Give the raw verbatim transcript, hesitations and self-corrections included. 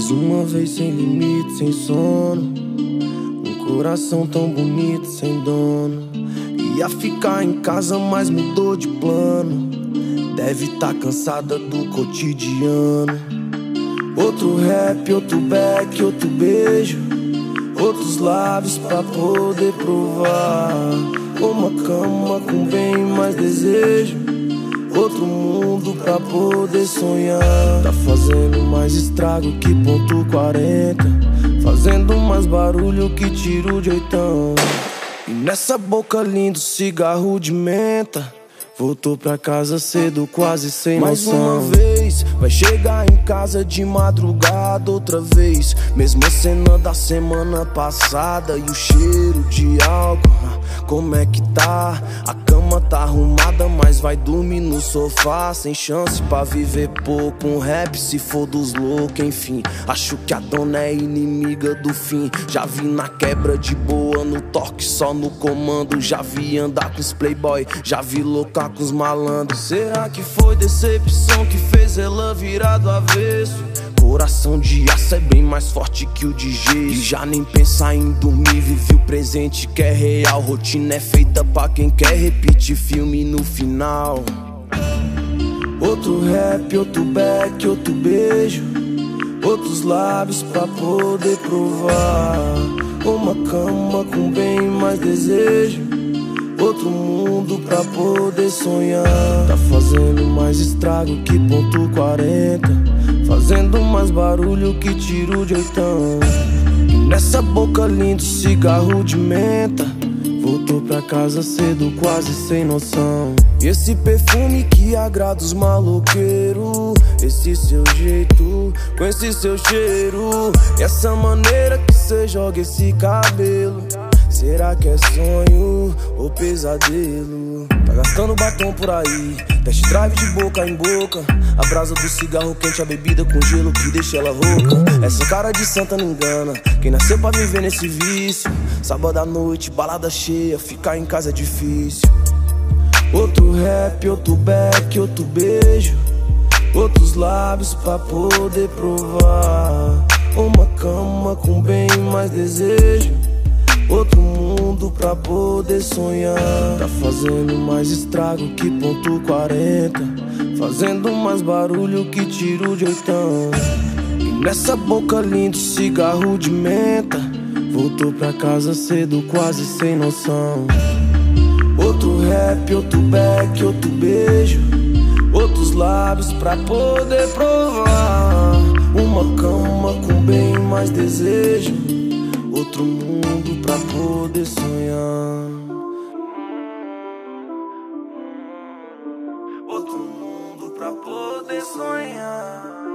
Mais uma vez sem limite, sem sono. Um coração tão bonito, sem dono. Ia ficar em casa, mas mudou de plano. Deve tá cansada do cotidiano. Outro rap, outro back, outro beijo. Outros lábios pra poder provar. Uma cama com bem mais desejo. Outro mundo pra poder sonhar. Tá fazendo mais estrago que ponto quarenta. Fazendo mais barulho que tiro de oitão. E nessa boca lindo cigarro de menta. Voltou pra casa cedo, quase sem noção. Mais uma vez, vai chegar em casa de madrugada outra vez. Mesma cena da semana passada. E o cheiro de álcool, como é que tá? A cama tá arrumada, mas vai dormir no sofá. Sem chance pra viver pouco, um rap se for dos loucos. Enfim, acho que a dona é inimiga do fim. Já vi na quebra de boa, no toque só no comando. Já vi andar com os playboy, já vi louca com os malandros. Será que foi decepção que fez ela virar do avesso? Coração de aço é bem mais forte que o de gesso. E já nem pensar em dormir, vive o presente que é real. Rotina é feita pra quem quer repetir filme no final. Outro rap, outro back, outro beijo. Outros lábios pra poder provar. Uma cama com bem mais desejo. Outro mundo pra poder sonhar. Tá fazendo mais estrago que ponto quarenta. Fazendo mais barulho que tiro de oitão. E nessa boca lindo cigarro de menta. Voltou pra casa cedo, quase sem noção. E esse perfume que agrada os maloqueiros. Esse seu jeito, com esse seu cheiro. E essa maneira que cê joga esse cabelo. Será que é sonho ou pesadelo? Tá gastando batom por aí, test drive de boca em boca. A brasa do cigarro quente, a bebida com gelo que deixa ela rouca. Essa cara de santa não engana, quem nasceu pra viver nesse vício. Sábado à noite, balada cheia, ficar em casa é difícil. Outro rap, outro back, outro beijo. Outros lábios pra poder provar. Uma cama com bem mais desejo. Outro mundo pra poder sonhar. Tá fazendo mais estrago que ponto quarenta. Fazendo mais barulho que tiro de oitão. E nessa boca lindo cigarro de menta. Voltou pra casa cedo, quase sem noção. Outro rap, outro back, outro beijo. Outros lábios pra poder provar. Uma cama com bem mais desejo. Outro mundo pra poder sonhar. Outro mundo pra poder sonhar.